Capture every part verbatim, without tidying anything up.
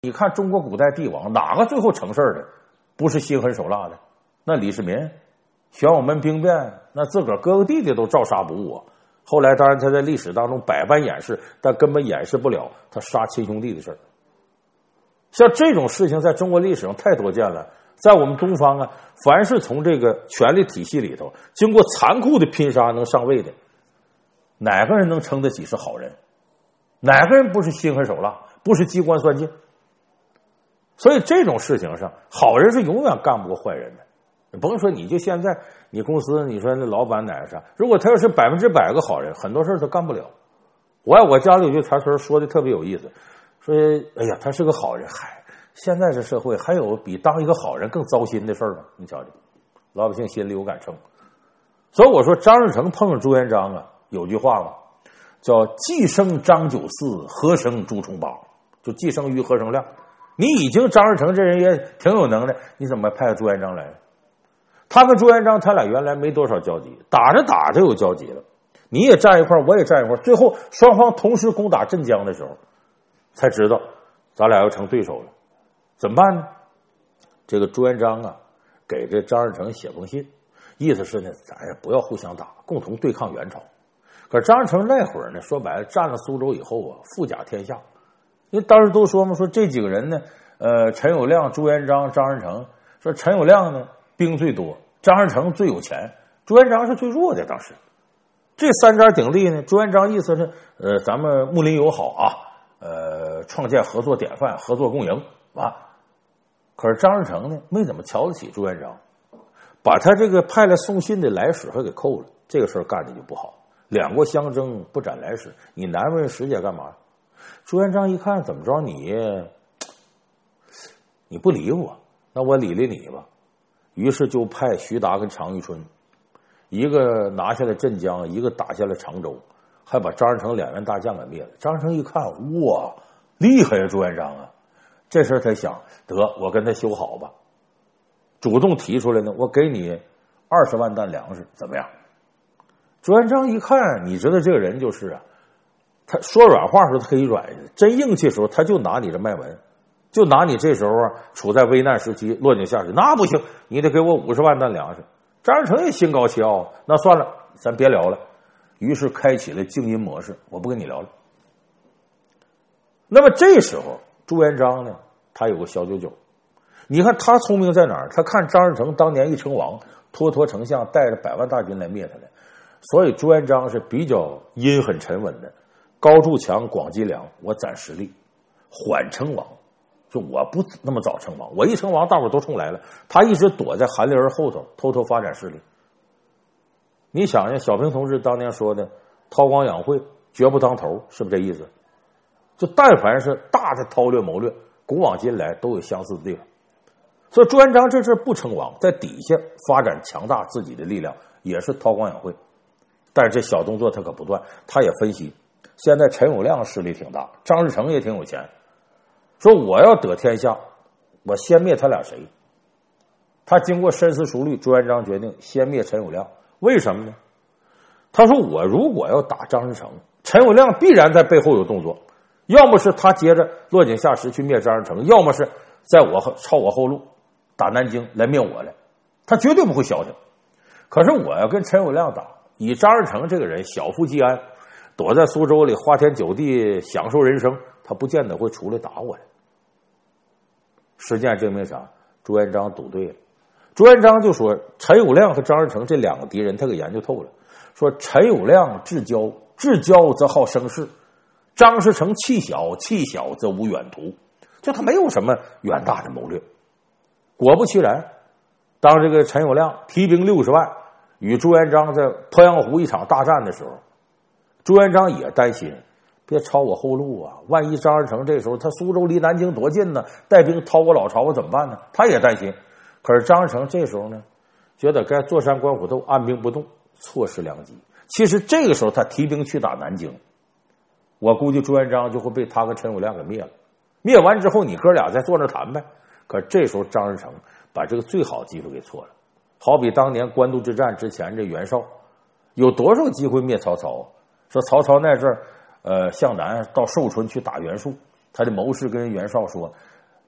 你看中国古代帝王哪个最后成事的不是心狠手辣的？那李世民玄武门兵变，那自个儿哥哥弟弟都照杀不误啊。后来当然他在历史当中百般掩饰，但根本掩饰不了他杀亲兄弟的事儿。像这种事情在中国历史上太多见了。在我们东方啊，凡是从这个权力体系里头经过残酷的拼杀能上位的，哪个人能称得起是好人？哪个人不是心狠手辣，不是机关算尽？所以这种事情上，好人是永远干不过坏人的。你甭说你就现在你公司你说那老板哪啥，如果他要是百分之百个好人，很多事他干不了。我爱我家里有句传说说的特别有意思，说哎呀他是个好人，嗨，现在这社会还有比当一个好人更糟心的事儿吗？你瞧瞧，老百姓心里有杆秤。所以我说张士诚碰上朱元璋啊，有句话嘛，叫既生张九四，何生朱重八，就既生瑜何生亮。你已经张士诚这人也挺有能耐，你怎么派朱元璋来？他跟朱元璋他俩原来没多少交集，打着打着有交集了，你也站一块我也站一块，最后双方同时攻打镇江的时候才知道咱俩要成对手了。怎么办呢？这个朱元璋啊给这张士诚写封信，意思是呢咱也不要互相打，共同对抗元朝。可是张士诚那会儿呢，说白了占了苏州以后啊，富甲天下。因为当时都说嘛，说这几个人呢，呃，陈友谅、朱元璋、张士诚，说陈友谅呢兵最多，张士诚最有钱，朱元璋是最弱的。当时这三家鼎立呢，朱元璋意思是，呃，咱们睦邻友好啊，呃，创建合作典范，合作共赢啊。可是张士诚呢，没怎么瞧得起朱元璋，把他这个派来送信的来使还给扣了，这个事儿干的就不好。两国相争，不斩来使，你难为使者干嘛？朱元璋一看，怎么着你你不理我，那我理理你吧。于是就派徐达跟常遇春，一个拿下了镇江，一个打下了常州，还把张士诚两员大将给灭了。张士诚一看，哇，厉害呀，朱元璋啊！这事他想得我跟他修好吧，主动提出来呢，我给你二十万担粮食，怎么样？朱元璋一看，你知道这个人就是啊，他说软话的时候他可以软，真硬气的时候他就拿你这卖文，就拿你这时候啊处在危难时期落井下石，那不行，你得给我五十万担粮食。张士诚也心高气傲，那算了，咱别聊了。于是开启了静音模式，我不跟你聊了。那么这时候朱元璋呢，他有个小九九，你看他聪明在哪儿？他看张士诚当年一称王，脱脱丞相带着百万大军来灭他来，所以朱元璋是比较阴狠沉稳的，高筑墙，广积粮，我攒实力，缓称王。就我不那么早称王，我一称王大伙都冲来了，他一直躲在韩林儿后头偷偷发展势力。你想想小平同志当年说的韬光养晦绝不当头，是不是这意思？就但凡是大的韬略谋略，古往今来都有相似的地方。所以朱元璋这事不称王，在底下发展强大自己的力量，也是韬光养晦。但是这小动作他可不断，他也分析现在陈友谅势力挺大，张士诚也挺有钱，说我要得天下，我先灭他俩谁？他经过深思熟虑，朱元璋决定先灭陈友谅。为什么呢？他说我如果要打张士诚，陈友谅必然在背后有动作，要么是他接着落井下石去灭张士诚，要么是在我抄我后路打南京来灭我来，他绝对不会消停。可是我要跟陈友谅打，以张士诚这个人小富即安，躲在苏州里花天酒地享受人生，他不见得会出来打我来。实践证明啥？朱元璋赌对了。朱元璋就说陈友谅和张士诚这两个敌人他给研究透了，说陈友谅智交，智交则好生事，张士诚气小，气小则无远图，就他没有什么远大的谋略。果不其然，当这个陈友谅提兵六十万与朱元璋在鄱阳湖一场大战的时候，朱元璋也担心别抄我后路啊，万一张士诚这时候他苏州离南京多近呢，带兵掏我老巢我怎么办呢？他也担心。可是张士诚这时候呢，觉得该坐山观虎斗，按兵不动，错失良机。其实这个时候他提兵去打南京，我估计朱元璋就会被他跟陈友谅给灭了。灭完之后，你哥俩再坐那谈呗。可是这时候张士诚把这个最好机会给错了。好比当年官渡之战之前，这袁绍有多少机会灭曹操？说曹操那阵儿，呃，向南到寿春去打袁术，他的谋士跟袁绍说：“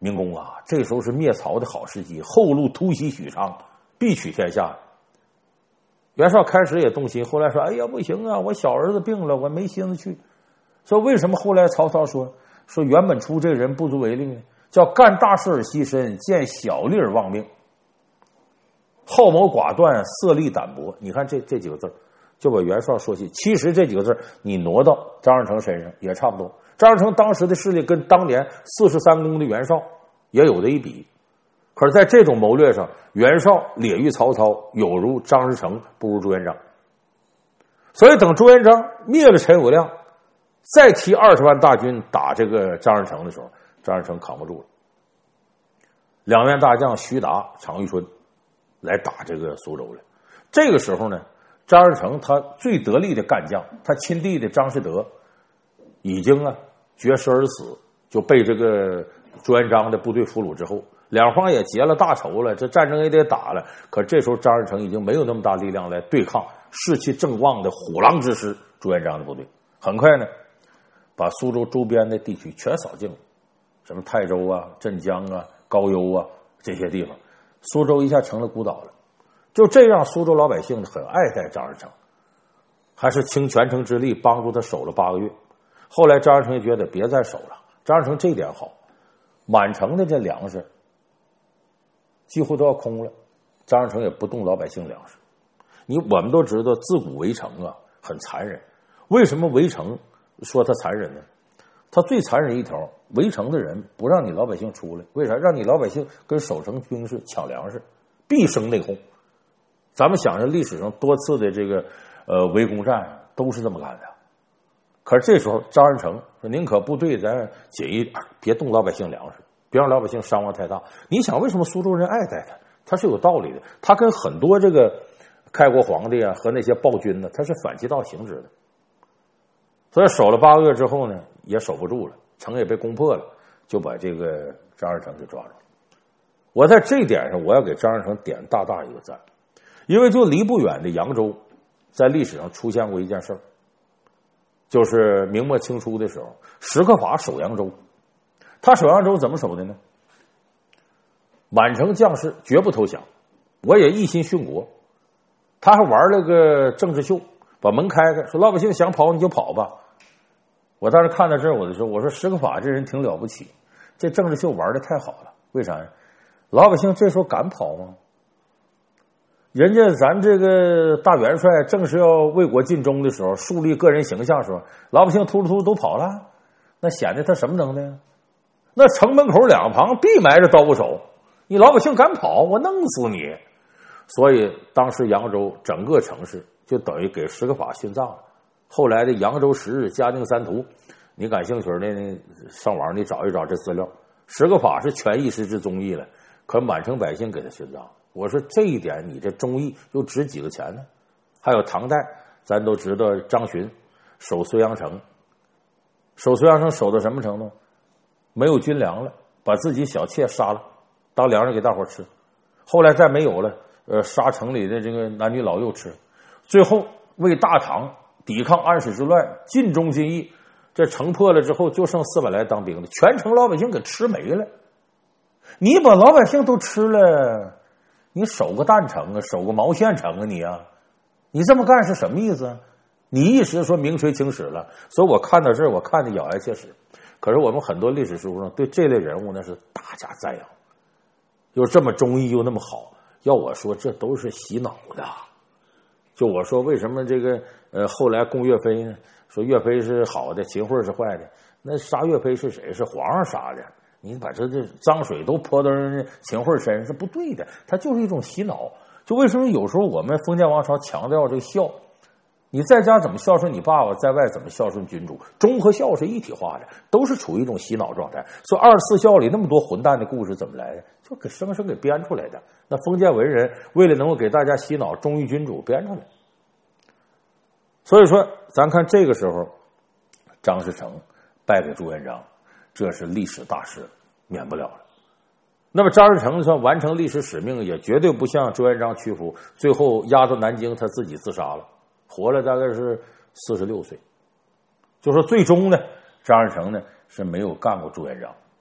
明公啊，这时候是灭曹的好时机，后路突袭许昌，必取天下。袁绍开始也动心，后来说：“哎呀，不行啊，我小儿子病了，我没心思去。”说为什么后来曹操说说袁本初这个人不足为虑呢？叫干大事而牺牲，见小利而忘命，好谋寡断，色厉胆薄。你看这这几个字就把袁绍说起。其实这几个字你挪到张士诚身上也差不多。张士诚当时的势力跟当年四十三公的袁绍也有的一比，可是在这种谋略上，袁绍劣于曹操，有如张士诚不如朱元璋。所以等朱元璋灭了陈友谅，再提二十万大军打这个张士诚的时候，张士诚扛不住了。两员大将徐达、常遇春来打这个苏州了。这个时候呢，张士诚他最得力的干将，他亲弟弟张士德已经啊绝食而死，就被这个朱元璋的部队俘虏之后，两方也结了大仇了，这战争也得打了。可这时候张士诚已经没有那么大力量来对抗士气正旺的虎狼之师朱元璋的部队。很快呢，把苏州周边的地区全扫净了，什么泰州啊、镇江啊、高邮啊这些地方，苏州一下成了孤岛了。就这样，苏州老百姓很爱戴张士诚，还是倾全城之力帮助他守了八个月。后来张士诚也觉得别再守了，张士诚这一点好，满城的这粮食几乎都要空了，张士诚也不动老百姓粮食。你我们都知道，自古围城啊很残忍。为什么围城说它残忍呢？它最残忍一条，围城的人不让你老百姓出来，为啥？让你老百姓跟守城兵士抢粮食，必生内讧。咱们想想历史上多次的这个呃围攻战都是这么干的。可是这时候张士诚说：“宁可部队咱紧一点，别动老百姓粮食，别让老百姓伤亡太大。”你想，为什么苏州人爱戴他？他是有道理的。他跟很多这个开国皇帝啊和那些暴君呢，他是反其道行之的。所以守了八个月之后呢，也守不住了，城也被攻破了，就把这个张士诚给抓住了。我在这一点上，我要给张士诚点大大一个赞，因为就离不远的扬州，在历史上出现过一件事儿，就是明末清初的时候，史可法守扬州。他守扬州怎么守的呢？满城将士绝不投降，我也一心殉国。他还玩了个政治秀，把门开开，说老百姓想跑你就跑吧。我当时看到这儿，我就说，我说史可法这人挺了不起，这政治秀玩的太好了。为啥呀？老百姓这时候敢跑吗？人家咱这个大元帅正是要为国尽忠的时候，树立个人形象的时候，老百姓突突突都跑了，那显得他什么能耐？那城门口两旁必埋着刀手，你老百姓敢跑，我弄死你！所以当时扬州整个城市就等于给史可法殉葬了。后来的《扬州十日》《嘉定三图》，你感兴趣的上网你找一找这资料。史可法是全义失之忠义了，可满城百姓给他殉葬。我说这一点，你这忠义又值几个钱呢？还有唐代，咱都知道张巡守睢阳城，守睢阳城守到什么程度？没有军粮了，把自己小妾杀了，当粮食给大伙吃。后来再没有了，呃，杀城里的这个男女老幼吃。最后为大唐抵抗安史之乱，尽忠尽义。这城破了之后，就剩四百来当兵的，全城老百姓给吃没了。你把老百姓都吃了，你守个蛋城啊，守个毛线城啊，你啊，你这么干是什么意思啊？你一时说名垂青史了，所以我看到这儿，我看的咬牙切齿。可是我们很多历史书上对这类人物呢是大加赞扬，又这么忠义又那么好，要我说这都是洗脑的。就我说为什么这个呃后来供岳飞呢？说岳飞是好的，秦桧是坏的，那杀岳飞是谁？是皇上杀的。你把这这脏水都泼到人秦桧身上是不对的，它就是一种洗脑。就为什么有时候我们封建王朝强调这个孝，你在家怎么孝顺你爸爸，在外怎么孝顺君主，忠和孝是一体化的，都是处于一种洗脑状态。所以二十四孝里那么多混蛋的故事怎么来的？就给生生给编出来的。那封建文人为了能够给大家洗脑忠于君主编出来。所以说咱看这个时候张士诚败给朱元璋，这是历史大事，免不了了。那么张士诚算完成历史使命，也绝对不向朱元璋屈服，最后压到南京他自己自杀了，活了大概是四十六岁。就说最终呢，张士诚呢是没有干过朱元璋。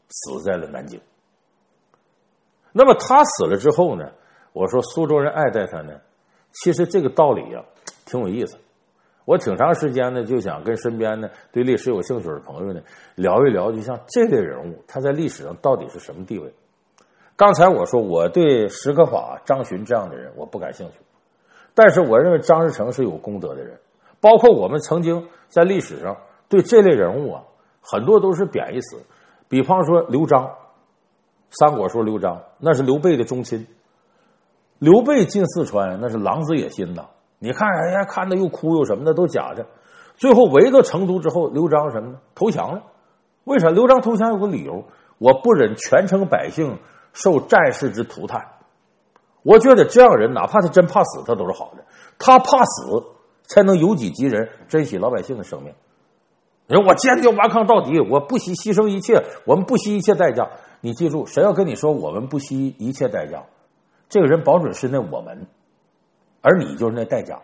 死在了南京。那么他死了之后呢，我说苏州人爱戴他呢，其实这个道理呀、啊、挺有意思。我挺长时间呢就想跟身边呢对历史有兴趣的朋友呢聊一聊，就像这类人物他在历史上到底是什么地位。刚才我说我对史可法、张巡这样的人我不感兴趣，但是我认为张士诚是有功德的人，包括我们曾经在历史上对这类人物啊很多都是贬义词。比方说刘璋，三国说刘璋那是刘备的宗亲，刘备进四川那是狼子野心呐，你看人家看的又哭又什么的都假的，最后围到成都之后，刘璋什么呢？投降了。为啥？刘璋投降有个理由，我不忍全城百姓受战士之涂炭。我觉得这样人哪怕他真怕死他都是好的，他怕死才能由己及人，珍惜老百姓的生命。你说我坚决顽抗到底，我不惜牺牲一切，我们不惜一切代价。你记住，谁要跟你说我们不惜一切代价，这个人保准是那我们，而你就是那代价。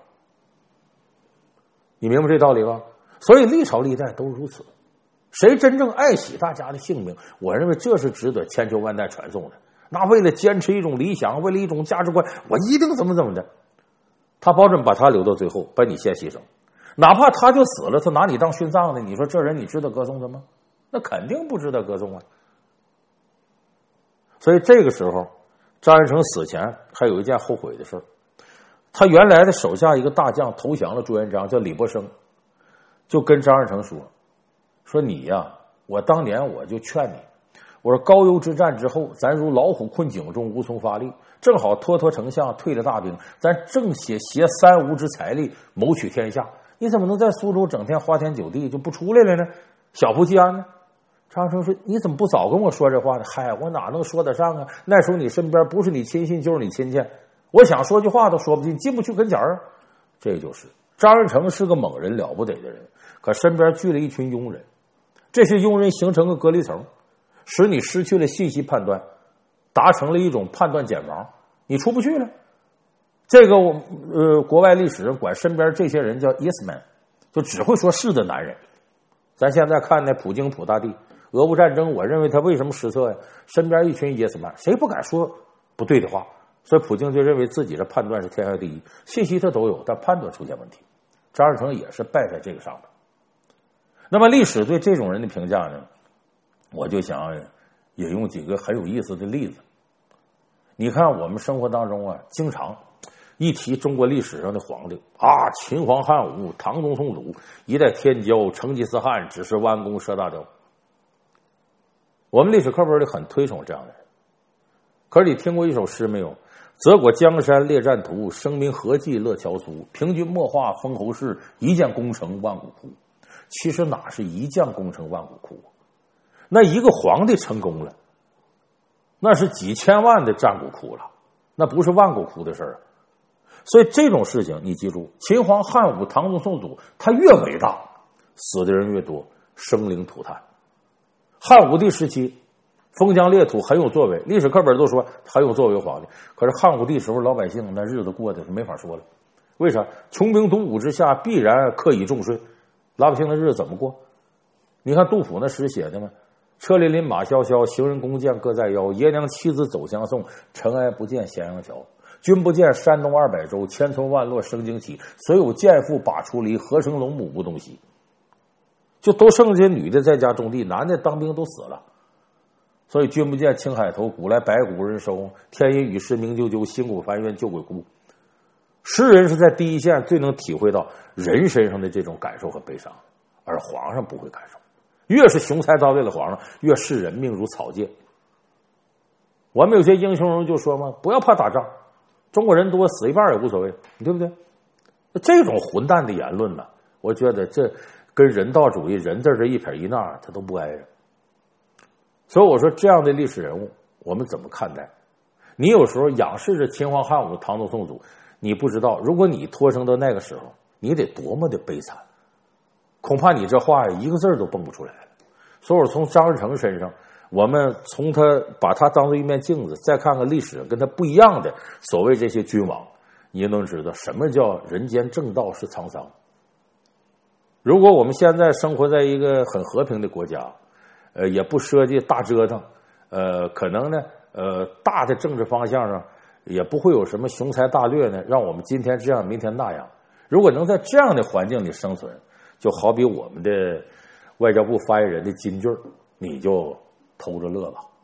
你明白这道理吧？所以历朝历代都如此。谁真正爱惜大家的性命，我认为这是值得千秋万代传颂的。那为了坚持一种理想，为了一种价值观，我一定怎么怎么的，他保准把他留到最后，把你先牺牲。哪怕他就死了，他拿你当殉葬的，你说这人你值得歌颂他吗？那肯定不值得歌颂啊。所以这个时候张士诚死前还有一件后悔的事，他原来的手下一个大将投降了朱元璋，叫李伯升，就跟张士诚说说你呀、啊，我当年我就劝你，我说高邮之战之后，咱如老虎困井中，无从发力，正好脱脱丞相退了大兵，咱正写携三吴之财力谋取天下，你怎么能在苏州整天花天酒地就不出来了呢？小富即安呢？张士诚说你怎么不早跟我说这话呢？嗨，我哪能说得上啊？那时候你身边不是你亲信就是你亲戚，我想说句话都说不进，进不去跟前儿。这就是张士诚是个猛人，了不得的人，可身边聚了一群庸人，这些庸人形成个隔离层，使你失去了信息判断，达成了一种判断茧房，你出不去了。这个呃，国外历史人管身边这些人叫 yes man， 就只会说是的男人。咱现在看那普京普大帝，俄乌战争，我认为他为什么失策呀？身边一群 yes man， 谁不敢说不对的话，所以普京就认为自己的判断是天下第一，信息他都有，但判断出现问题。张士诚也是败在这个上面。那么历史对这种人的评价呢，我就想引用几个很有意思的例子。你看我们生活当中啊，经常一提中国历史上的皇帝啊，秦皇汉武、唐宗宋祖、一代天骄、成吉思汗、只是弯弓射大雕。我们历史课本里很推崇这样的人。可是你听过一首诗没有？泽国江山列战图，生民何计乐乔苏。平君莫话封侯事，一将功成万骨枯。其实哪是一将功成万骨枯？那一个皇帝成功了，那是几千万的战骨枯了，那不是万骨枯的事儿。所以这种事情你记住，秦皇汉武唐宗宋祖他越伟大，死的人越多，生灵涂炭。汉武帝时期封疆裂土很有作为，历史课本都说很有作为皇帝，可是汉武帝时候老百姓那日子过得没法说了。为啥？穷兵黩武之下，必然课以重税，老百姓的日子怎么过？你看杜甫那诗写的吗？车辚辚马萧萧，行人弓箭各在腰。爷娘妻子走相送，尘埃不见咸阳桥。君不见山东二百州，千村万落生荆棘。所有贱妇把锄犁，何生龙母无东西。就都剩下女的在家种地，男的当兵都死了。所以君不见青海头，古来白骨人收。天阴雨湿明啾啾，辛苦烦冤救鬼哭。诗人是在第一线最能体会到人身上的这种感受和悲伤，而皇上不会感受。越是雄才大略的皇上，越视人命如草芥。我们有些英雄人就说嘛，不要怕打仗，中国人多，死一半也无所谓，对不对？这种混蛋的言论呢，我觉得这跟人道主义人字这一撇一捺他都不挨着。所以我说这样的历史人物我们怎么看待？你有时候仰视着秦皇汉武唐宗宋祖，你不知道如果你托生到那个时候，你得多么的悲惨，恐怕你这话一个字都蹦不出来了。所以我从张士诚身上，我们从他把他当做一面镜子，再看看历史跟他不一样的所谓这些君王，你就能知道什么叫人间正道是沧桑。如果我们现在生活在一个很和平的国家， 呃，也不设计大折腾，呃，可能呢，呃，大的政治方向上也不会有什么雄才大略呢，让我们今天这样，明天那样。如果能在这样的环境里生存，就好比我们的外交部发言人的金句，你就偷着乐吧。